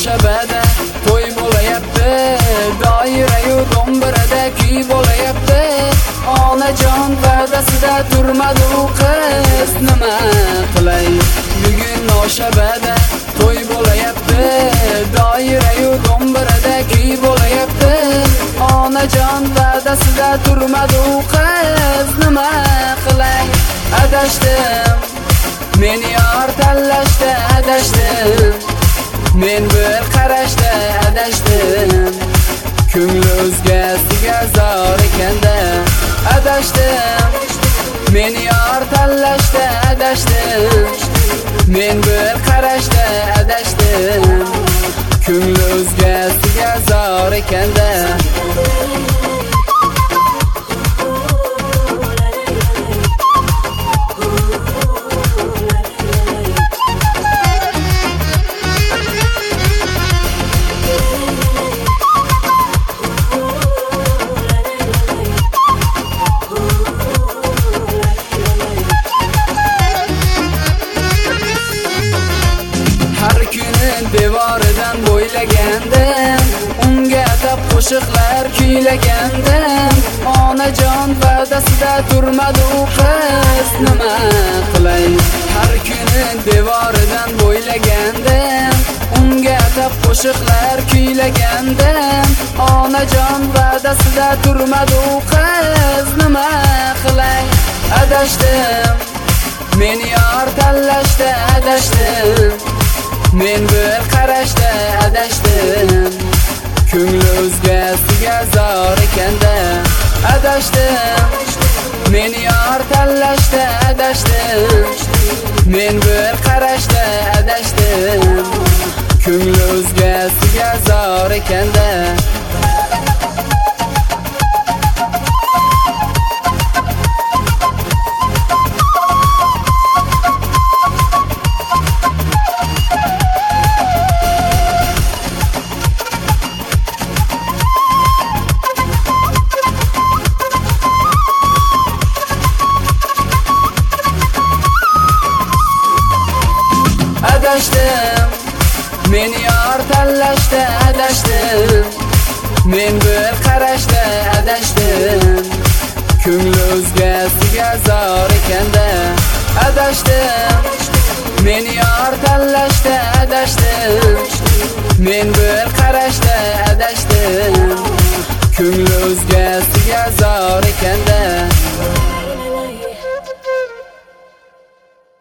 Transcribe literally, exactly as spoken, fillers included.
Noshabada to'y bo'layapti, doira-yu do'mbirada kuy bo'layapti. Onajon va'dasida turmadi u qiz, nima qilay? Bugun Noshabada to'y bo'layapti, doira-yu do'mbirada kuy bo'layapti. Onajon va'dasida turmadi u qiz, nima qilay? Adashdim, meni yor tanlashda adashdim, men bir qarashda adashdim. Ko'ngli o'zgasiga zor ekanda adashdim, meni yor tanlashda adashdim, men bir qarashda adashdim. Ko'ngli o'zgasiga zor ekanda devoridan bo'ylagandim, unga atab qo'shiqlar kuylagandim. Onajon va'dasida turmadi u qiz, nima qilay? Har kuni devoridan bo'ylagandim, unga atab qo'shiqlar kuylagandim. Onajon va'dasida turmadi u qiz, nima qilay? Adashdim, meni yor tanlashda adashdim, men bir qarashda adashdim. Ko'ngli o'zgasiga zor ekanda adashdim, meni yor tanlashda adashdim, men bir qarashda adashdim. Ko'ngli o'zgasiga zor ekanda adashdim, meni yor tanlashda adashdim, men bir qarashda adashdim. Ko'ngli o'zgasiga zor ekanda adashdim, meni yor tanlashda adashdim, men bir qarashda adashdim. Ko'ngli o'zgasiga zor ekanda